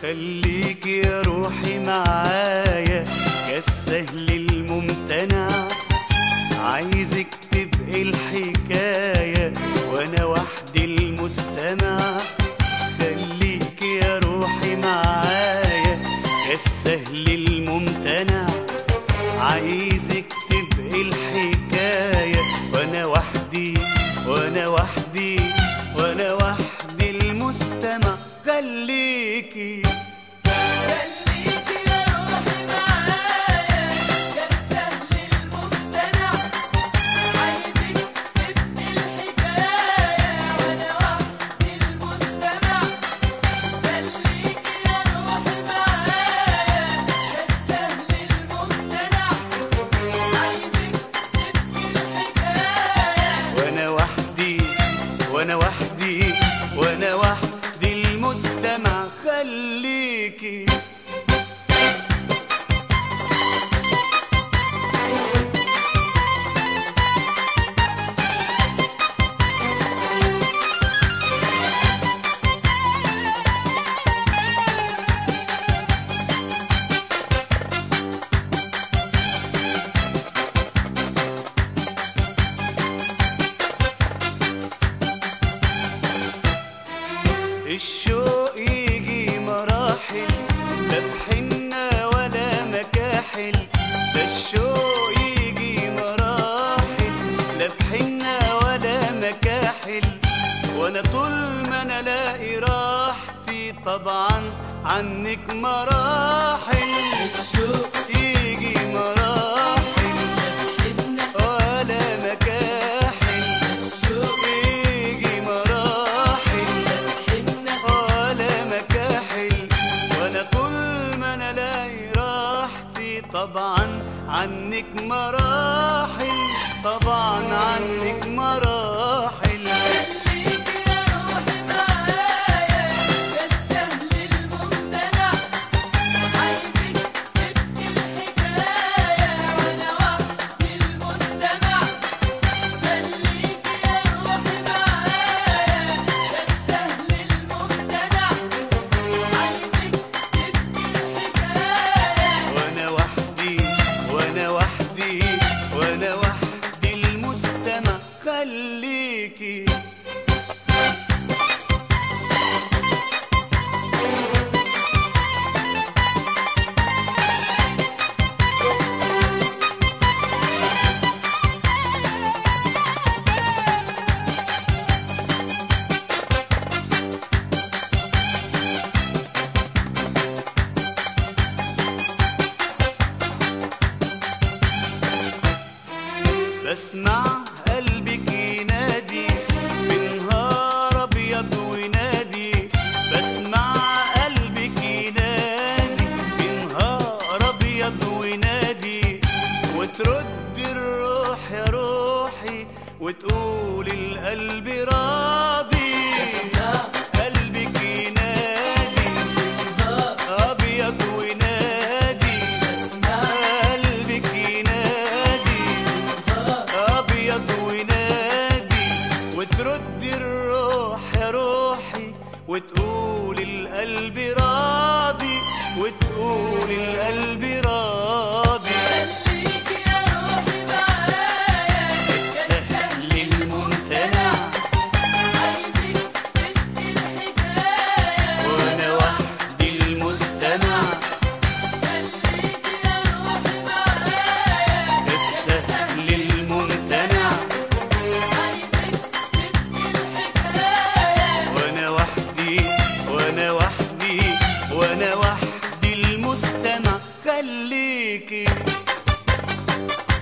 خليك يا روحي معايا يا السهل الممتنع، عايزك تبقي الحكاية وانا وحدي المستمع. خليك يا روحي معايا يا السهل الممتنع، عايزك تبقي الحكاية وانا وحدي وانا وحدي وانا وحدي المستمع. خليكي وانا وحدي وانا وحدي المستمع. خليكي الشوق يجي مراحل، لا بحنة ولا مكاحل. ده الشوق يجي مراحل، لا بحنة ولا مكاحل. وانا طول ما انا الاقي راحتي طبعا عنك مراحل. الشوق يجي مراحل، لا بحنة ولا مكاحل. الشوق يجي مراحل ولا مكاحل. وانا طول ما انا الاقي راحتي طبعا عنك مراحل، طبعا عنك مراحل. خليكي بسمع قلبك ينادي بنهار ابيض وينادي. بسمع قلبك ينادي بنهار ابيض وينادي. وترد الروح يا روحي وتقول القلب راضي. قلبك ينادي بنهار ابيض وينادي. قلبك ينادي ابيض وينادي. وترد الروح يا روحي وتقول القلب راضي، وتقول القلب راضي. خليك يا روحي معايا السهل الممتنع، عايزك تبقي الحكاية وانا وحدي المستمع. خليك يا روحي معايا السهل الممتنع، وانا وحدي وانا وحدي وانا وحدي المستمع. خليكي